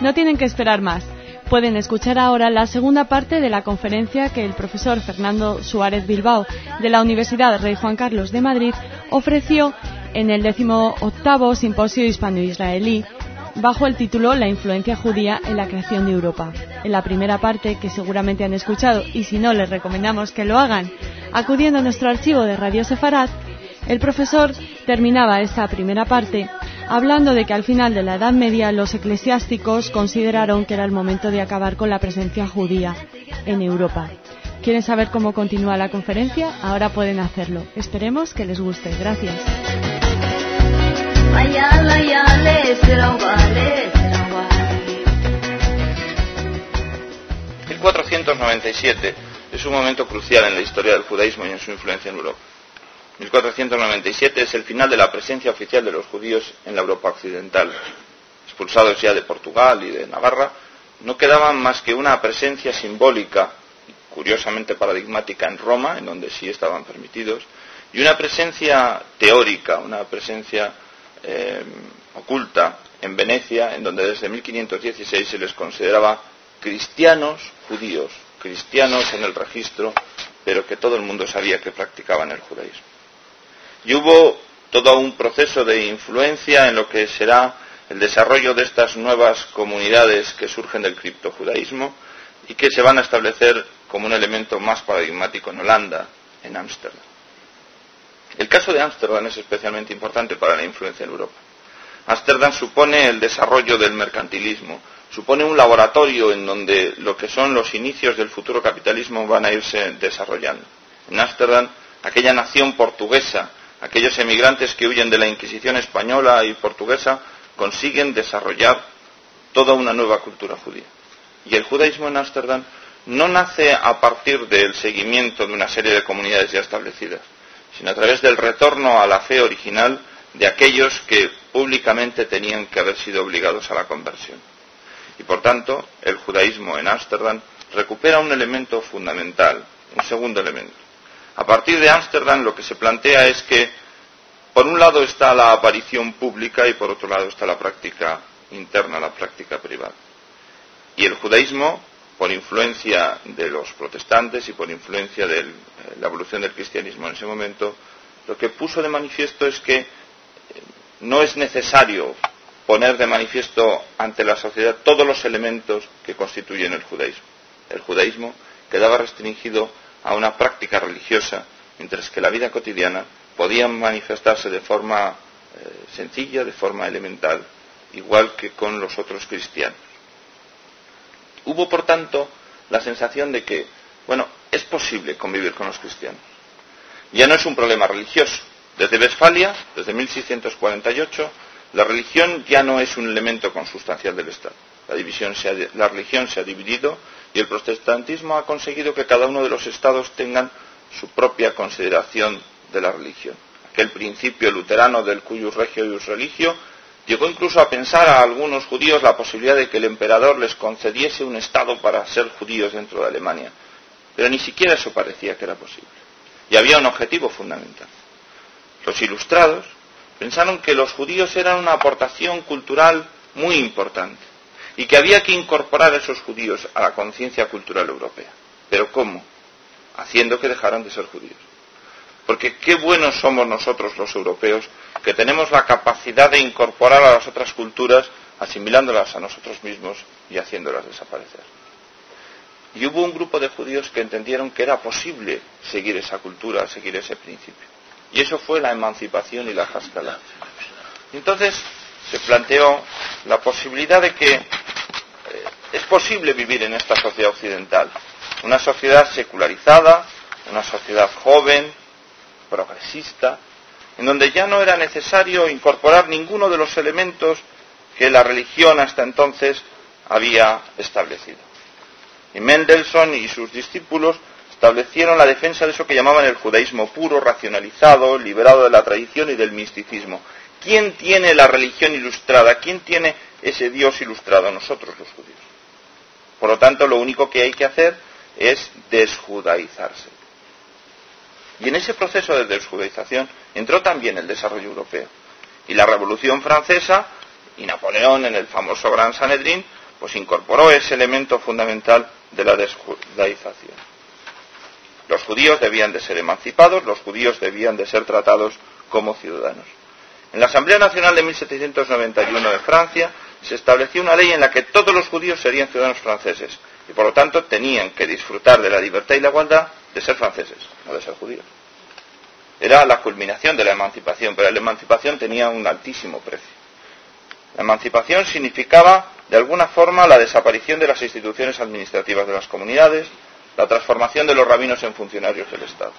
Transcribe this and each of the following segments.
No tienen que esperar más. Pueden escuchar ahora la segunda parte de la conferencia que el profesor Fernando Suárez Bilbao de la Universidad Rey Juan Carlos de Madrid ofreció en el 18º Simposio Hispano-Israelí bajo el título La influencia judía en la creación de Europa. En la primera parte, que seguramente han escuchado, y si no, les recomendamos que lo hagan acudiendo a nuestro archivo de Radio Sefarad, el profesor terminaba esta primera parte hablando de que al final de la Edad Media los eclesiásticos consideraron que era el momento de acabar con la presencia judía en Europa. ¿Quieren saber cómo continúa la conferencia? Ahora pueden hacerlo. Esperemos que les guste. Gracias. 1497 es un momento crucial en la historia del judaísmo y en su influencia en Europa. 1497 es el final de la presencia oficial de los judíos en la Europa occidental. Expulsados ya de Portugal y de Navarra, no quedaban más que una presencia simbólica, curiosamente paradigmática, en Roma, en donde sí estaban permitidos, y una presencia teórica, una presencia oculta en Venecia, en donde desde 1516 se les consideraba cristianos judíos, cristianos en el registro, pero que todo el mundo sabía que practicaban el judaísmo. Y hubo todo un proceso de influencia en lo que será el desarrollo de estas nuevas comunidades que surgen del criptojudaísmo y que se van a establecer como un elemento más paradigmático en Holanda, en Ámsterdam. El caso de Ámsterdam es especialmente importante para la influencia en Europa. Ámsterdam supone el desarrollo del mercantilismo, supone un laboratorio en donde lo que son los inicios del futuro capitalismo van a irse desarrollando. En Ámsterdam, aquella nación portuguesa, aquellos emigrantes que huyen de la Inquisición española y portuguesa, consiguen desarrollar toda una nueva cultura judía. Y el judaísmo en Ámsterdam no nace a partir del seguimiento de una serie de comunidades ya establecidas, sino a través del retorno a la fe original de aquellos que públicamente tenían que haber sido obligados a la conversión. Y por tanto, el judaísmo en Ámsterdam recupera un elemento fundamental, un segundo elemento. A partir de Ámsterdam lo que se plantea es que, por un lado está la aparición pública y por otro lado está la práctica interna, la práctica privada. Y el judaísmo, por influencia de los protestantes y por influencia de la evolución del cristianismo en ese momento, lo que puso de manifiesto es que no es necesario poner de manifiesto ante la sociedad todos los elementos que constituyen el judaísmo. El judaísmo quedaba restringido a una práctica religiosa, mientras que la vida cotidiana podía manifestarse de forma sencilla, de forma elemental, igual que con los otros cristianos. Hubo, por tanto, la sensación de que, es posible convivir con los cristianos. Ya no es un problema religioso. Desde Westfalia, desde 1648, la religión ya no es un elemento consustancial del Estado. La religión se ha dividido y el protestantismo ha conseguido que cada uno de los estados tengan su propia consideración de la religión. Aquel principio luterano del cuius regio ius religio llegó incluso a pensar a algunos judíos la posibilidad de que el emperador les concediese un estado para ser judíos dentro de Alemania. Pero ni siquiera eso parecía que era posible. Y había un objetivo fundamental. Los ilustrados pensaron que los judíos eran una aportación cultural muy importante y que había que incorporar a esos judíos a la conciencia cultural europea. ¿Pero cómo? Haciendo que dejaran de ser judíos. Porque qué buenos somos nosotros los europeos, que tenemos la capacidad de incorporar a las otras culturas, asimilándolas a nosotros mismos y haciéndolas desaparecer. Y hubo un grupo de judíos que entendieron que era posible seguir esa cultura, seguir ese principio. Y eso fue la emancipación y la Haskalah. Entonces se planteó la posibilidad de que es posible vivir en esta sociedad occidental, una sociedad secularizada, una sociedad joven, progresista, en donde ya no era necesario incorporar ninguno de los elementos que la religión hasta entonces había establecido. Y Mendelssohn y sus discípulos establecieron la defensa de eso que llamaban el judaísmo puro, racionalizado, liberado de la tradición y del misticismo. ¿Quién tiene la religión ilustrada? ¿Quién tiene ese Dios ilustrado? Nosotros, los judíos. Por lo tanto, lo único que hay que hacer es desjudaizarse. Y en ese proceso de desjudaización entró también el desarrollo europeo. Y la Revolución Francesa y Napoleón en el famoso Gran Sanedrín pues incorporó ese elemento fundamental de la desjudaización. Los judíos debían de ser emancipados, los judíos debían de ser tratados como ciudadanos. En la Asamblea Nacional de 1791 de Francia se estableció una ley en la que todos los judíos serían ciudadanos franceses y por lo tanto tenían que disfrutar de la libertad y la igualdad de ser franceses, no de ser judíos. Era la culminación de la emancipación, pero la emancipación tenía un altísimo precio. La emancipación significaba, de alguna forma, la desaparición de las instituciones administrativas de las comunidades, la transformación de los rabinos en funcionarios del Estado.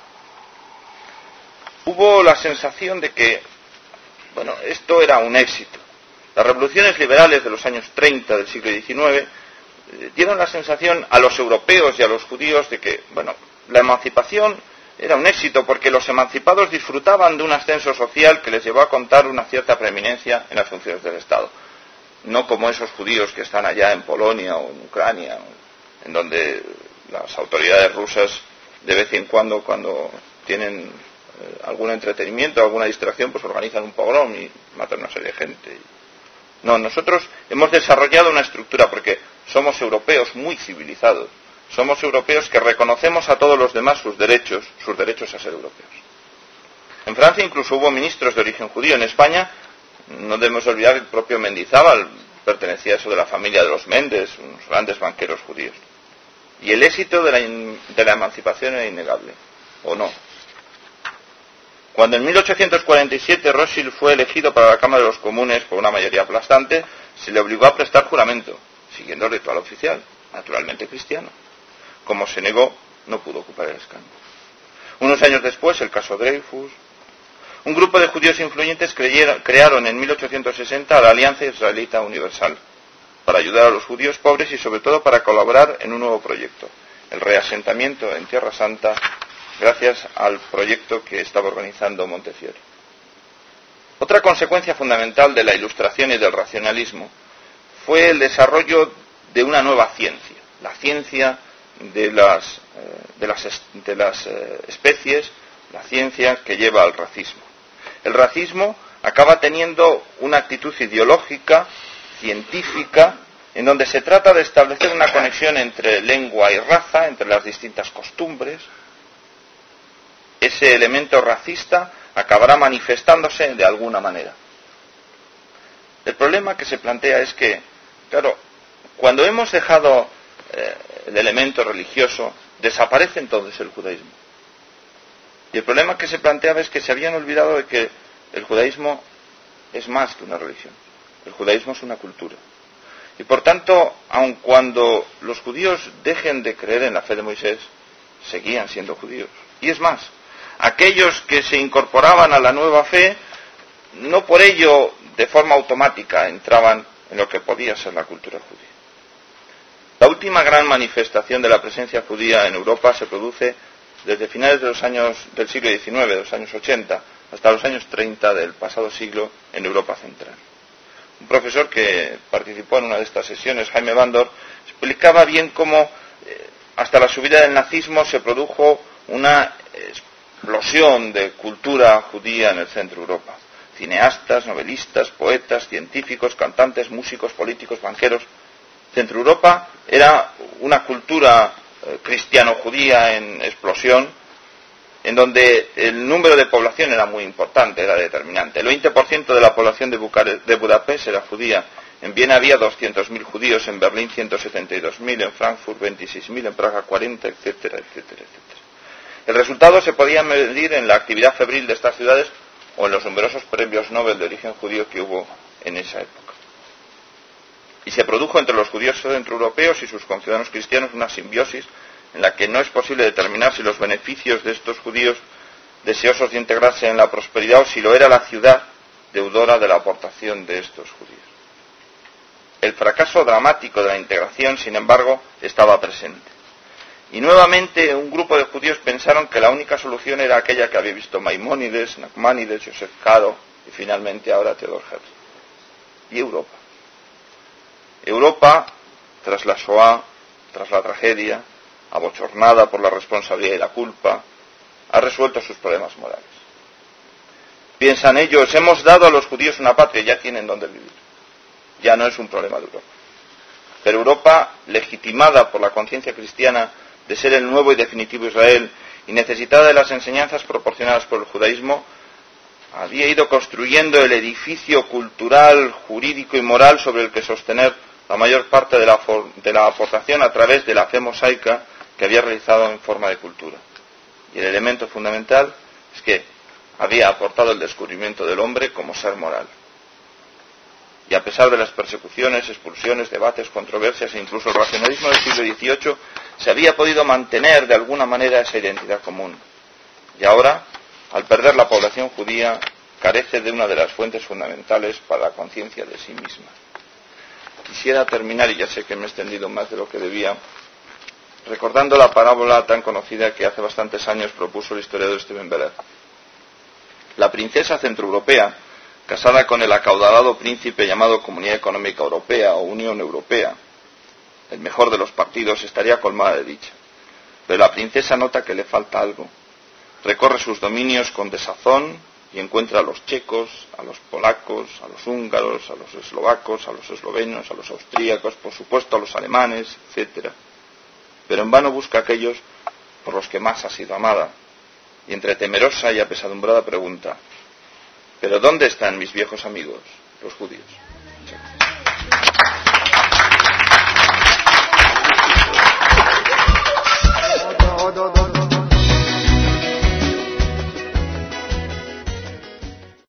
Hubo la sensación de que, esto era un éxito. Las revoluciones liberales de los años 30 del siglo XIX dieron la sensación a los europeos y a los judíos de que, la emancipación era un éxito porque los emancipados disfrutaban de un ascenso social que les llevó a contar una cierta preeminencia en las funciones del Estado. No como esos judíos que están allá en Polonia o en Ucrania, en donde las autoridades rusas de vez en cuando tienen algún entretenimiento, alguna distracción, pues organizan un pogrom y matan a una serie de gente. No, nosotros hemos desarrollado una estructura porque somos europeos muy civilizados. Somos europeos que reconocemos a todos los demás sus derechos a ser europeos. En Francia incluso hubo ministros de origen judío. En España, no debemos olvidar que el propio Mendizábal pertenecía a eso de la familia de los Méndez, unos grandes banqueros judíos. Y el éxito de la emancipación era innegable, ¿o no? Cuando en 1847 Rothschild fue elegido para la Cámara de los Comunes por una mayoría aplastante, se le obligó a prestar juramento, siguiendo el ritual oficial, naturalmente cristiano. Como se negó, no pudo ocupar el escaño. Unos años después, el caso Dreyfus. Un grupo de judíos influyentes crearon en 1860 la Alianza Israelita Universal, para ayudar a los judíos pobres y sobre todo para colaborar en un nuevo proyecto, el reasentamiento en Tierra Santa, gracias al proyecto que estaba organizando Montefiore. Otra consecuencia fundamental de la Ilustración y del racionalismo fue el desarrollo de una nueva ciencia, la ciencia de las especies, la ciencia que lleva al racismo. El racismo acaba teniendo una actitud ideológica, científica, en donde se trata de establecer una conexión entre lengua y raza, entre las distintas costumbres. Ese elemento racista acabará manifestándose de alguna manera. El problema que se plantea es que, claro, cuando hemos dejado el elemento religioso, desaparece entonces el judaísmo. Y el problema que se planteaba es que se habían olvidado de que el judaísmo es más que una religión. El judaísmo es una cultura. Y por tanto, aun cuando los judíos dejen de creer en la fe de Moisés, seguían siendo judíos. Y es más, aquellos que se incorporaban a la nueva fe, no por ello de forma automática entraban en lo que podía ser la cultura judía. La última gran manifestación de la presencia judía en Europa se produce desde finales de los años del siglo XIX, de los años 80, hasta los años 30 del pasado siglo en Europa central. Un profesor que participó en una de estas sesiones, Jaime Bandor, explicaba bien cómo hasta la subida del nazismo se produjo una explosión de cultura judía en el centro de Europa. Cineastas, novelistas, poetas, científicos, cantantes, músicos, políticos, banqueros. Centro Europa era una cultura cristiano-judía en explosión, en donde el número de población era muy importante, era determinante. El 20% de la población de Budapest era judía. En Viena había 200.000 judíos, en Berlín 172.000, en Frankfurt 26.000, en Praga 40, etcétera, etcétera, etcétera. El resultado se podía medir en la actividad febril de estas ciudades o en los numerosos premios Nobel de origen judío que hubo en esa época. Y se produjo entre los judíos centroeuropeos y sus conciudadanos cristianos una simbiosis en la que no es posible determinar si los beneficios de estos judíos deseosos de integrarse en la prosperidad o si lo era la ciudad deudora de la aportación de estos judíos. El fracaso dramático de la integración, sin embargo, estaba presente. Y nuevamente un grupo de judíos pensaron que la única solución era aquella que había visto Maimónides, Nachmanides, Joseph Caro y finalmente ahora Theodor Herzl. Y Europa. Europa, tras la Shoah, tras la tragedia, abochornada por la responsabilidad y la culpa, ha resuelto sus problemas morales. Piensan ellos, hemos dado a los judíos una patria, ya tienen donde vivir. Ya no es un problema de Europa. Pero Europa, legitimada por la conciencia cristiana de ser el nuevo y definitivo Israel y necesitada de las enseñanzas proporcionadas por el judaísmo, había ido construyendo el edificio cultural, jurídico y moral sobre el que sostener la mayor parte de la aportación a través de la fe mosaica que había realizado en forma de cultura. Y el elemento fundamental es que había aportado el descubrimiento del hombre como ser moral. Y a pesar de las persecuciones, expulsiones, debates, controversias e incluso el racionalismo del siglo XVIII, se había podido mantener de alguna manera esa identidad común. Y ahora, al perder la población judía, carece de una de las fuentes fundamentales para la conciencia de sí misma. Quisiera terminar, y ya sé que me he extendido más de lo que debía, recordando la parábola tan conocida que hace bastantes años propuso el historiador Steven Beller. La princesa centroeuropea, casada con el acaudalado príncipe llamado Comunidad Económica Europea o Unión Europea, el mejor de los partidos, estaría colmada de dicha. Pero la princesa nota que le falta algo. Recorre sus dominios con desazón y encuentra a los checos, a los polacos, a los húngaros, a los eslovacos, a los eslovenos, a los austríacos, por supuesto a los alemanes, etc. Pero en vano busca a aquellos por los que más ha sido amada, y entre temerosa y apesadumbrada pregunta: ¿pero dónde están mis viejos amigos, los judíos? Muchas gracias.